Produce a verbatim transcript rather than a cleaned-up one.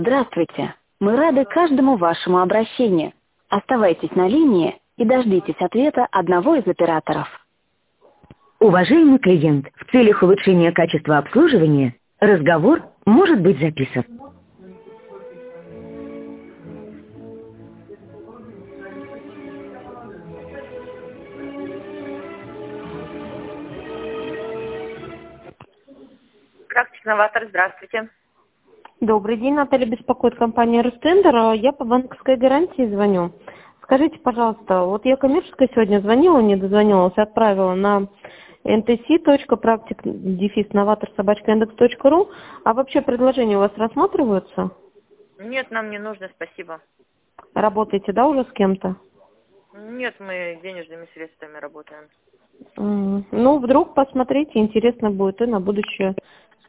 Здравствуйте. Мы рады каждому вашему обращению. Оставайтесь на линии и дождитесь ответа одного из операторов. Уважаемый клиент, в целях улучшения качества обслуживания разговор может быть записан. Практик новатор, здравствуйте. Добрый день, Наталья беспокоит компания Ростендер. Я по банковской гарантии звоню. Скажите, пожалуйста, вот я коммерческой сегодня звонила, не дозвонилась, отправила на эн тэ си точка практик дефис новатор собачка индекс точка ру. А вообще предложения у вас рассматриваются? Нет, нам не нужно, спасибо. Работаете, да, уже с кем-то? Нет, мы денежными средствами работаем. М, Ну, вдруг посмотрите, интересно будет и на будущее